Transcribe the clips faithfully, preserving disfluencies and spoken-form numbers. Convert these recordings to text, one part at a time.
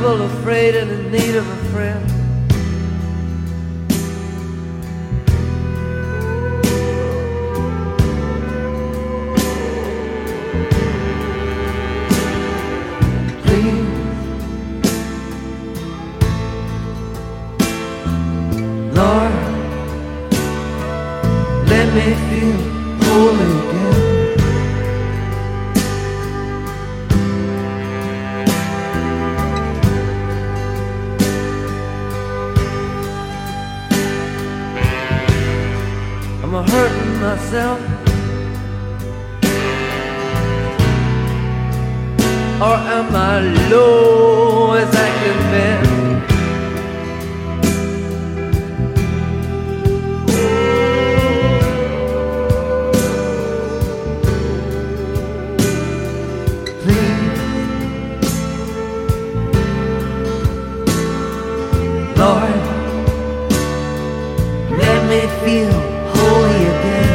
tremble, afraid and in need of a friend. Please, Lord, let me feel holy again. I'm a hurting myself, or am I low as I can bear? Please, Lord, let me feel holy again.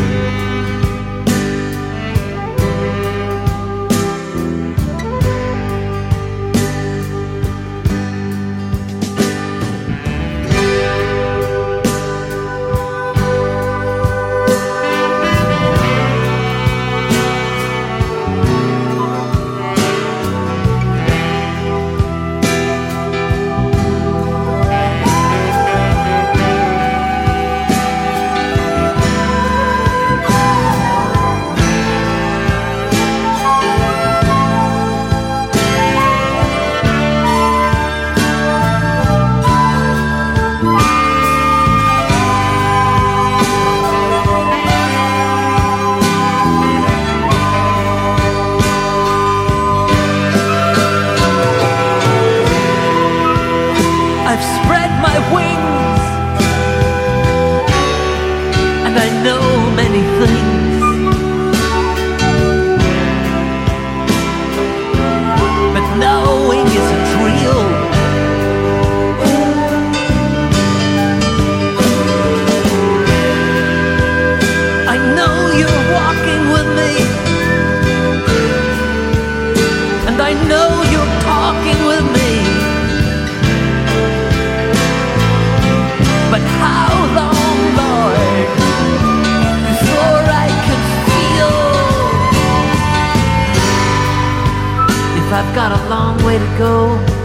I've spread my wings, and I know many things, but knowing isn't real. I know you're walking with me, and I know you're talking with me. But how long, Lord, before I can feel? If I've got a long way to go,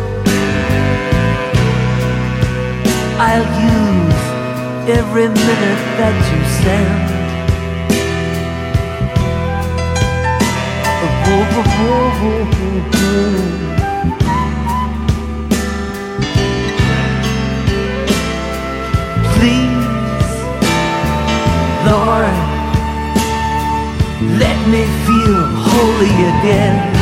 I'll use every minute that you send. Please, Lord, let me feel holy again.